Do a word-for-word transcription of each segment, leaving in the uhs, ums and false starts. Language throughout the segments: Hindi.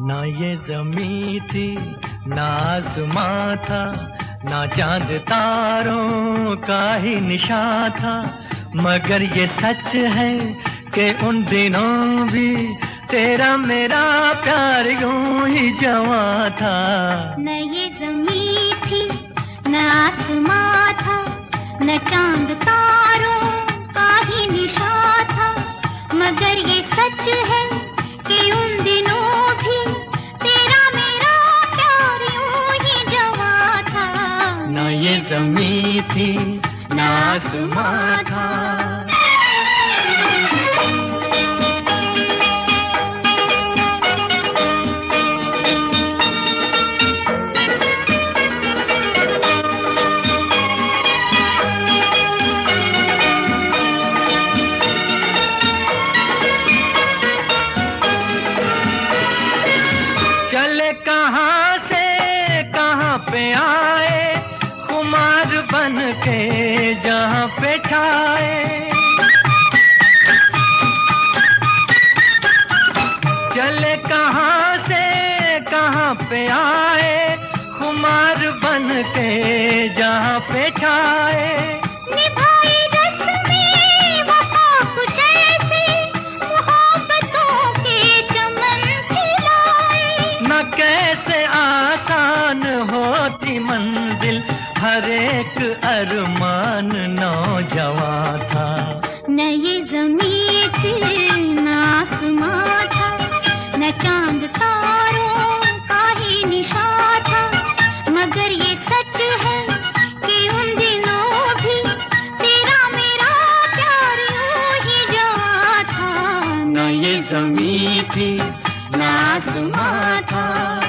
ना ये ज़मीं थी ना आसमां था, ना चांद तारों का ही निशान था, मगर ये सच है कि उन दिनों भी तेरा मेरा प्यार यूं ही जवां था। न ये ज़मीं थी न आसमां था, न चांद तारों का ही निशान था, मगर ये सच है कि उन दिनों भी तेरा मेरा प्यार यूं ही जवां था। न ये ज़मीं थी न आसमां था। चले कहाँ से कहाँ पे आए, खुमार बन के जहाँ पे छाए। चले कहाँ से कहाँ पे आए, खुमार बन के जहाँ पे छाए। निभाई रस्में वफा कुछ ऐसे, मोहब्बतों के चमन खिलाए। न कैसे आसान होती मंजिल, हर एक अरमान नौजवां था। न ये ज़मीं थी न आसमां था, न चांद तारों का ही निशान था, मगर ये सच है कि उन दिनों भी तेरा मेरा प्यार यूं ही जवां था। न ये ज़मीं थी न आसमां था।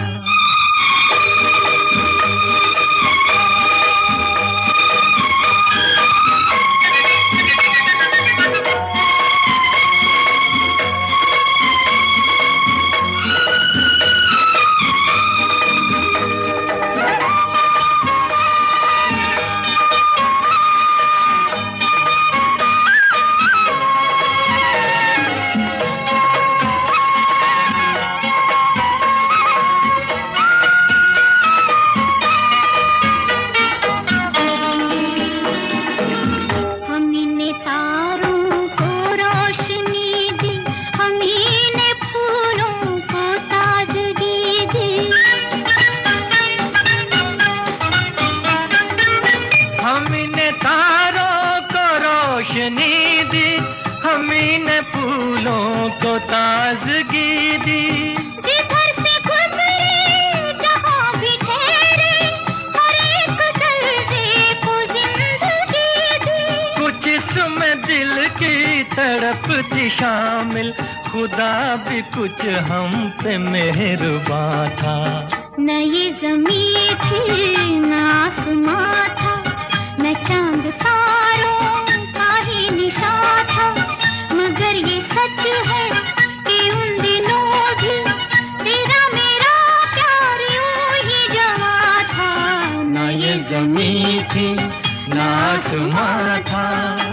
रोशनी दी, हमी ने फूलों को ताजगी दी। जिधर से गुजरे जहाँ भी ठहरे, हर एक दर्जे को जिंदगी दी। कुछ इसमें दिल की तड़प थी शामिल, खुदा भी कुछ हम पे मेहरबान था। न ये ज़मीं थी न आसमां था, न चांद तारों का ही निशान था, मगर ये सच है कि उन दिनों भी तेरा मेरा प्यार यूं ही जवां था। न ये ज़मीं थी न आसमां था।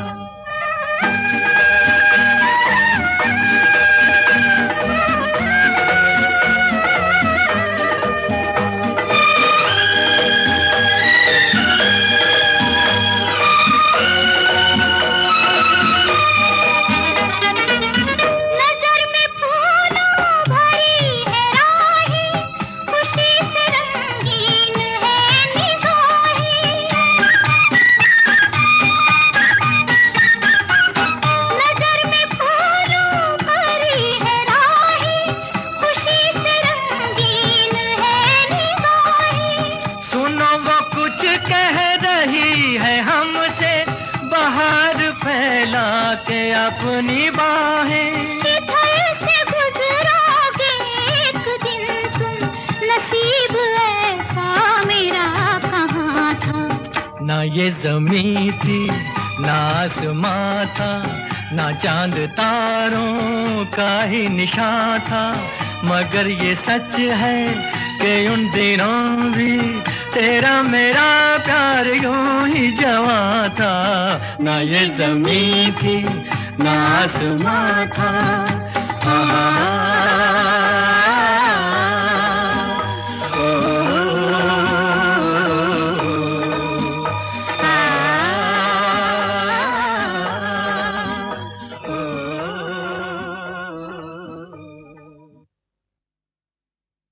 फैला के अपनी बाहें, इधर से गुजरोगे एक दिन तुम, नसीब ऐसा मेरा कहाँ था। ना ये ज़मीं थी ना आसमां था, ना चांद तारों का ही निशान था, मगर ये सच है कि उन दिनों भी तेरा मेरा प्यार यूं ही जवां था। ना ये ज़मीं थी ना आसमां था।